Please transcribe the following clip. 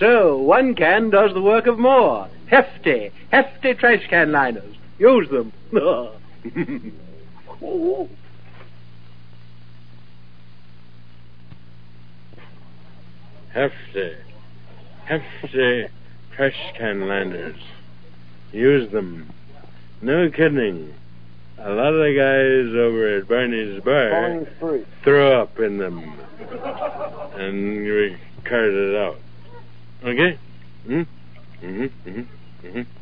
So one can does the work of more. Hefty trash can liners. Use them. Hefty trash can liners. Use them. No kidding. A lot of the guys over at Barney's bar throw up in them. And we carted it out. Okay? Mm-hmm.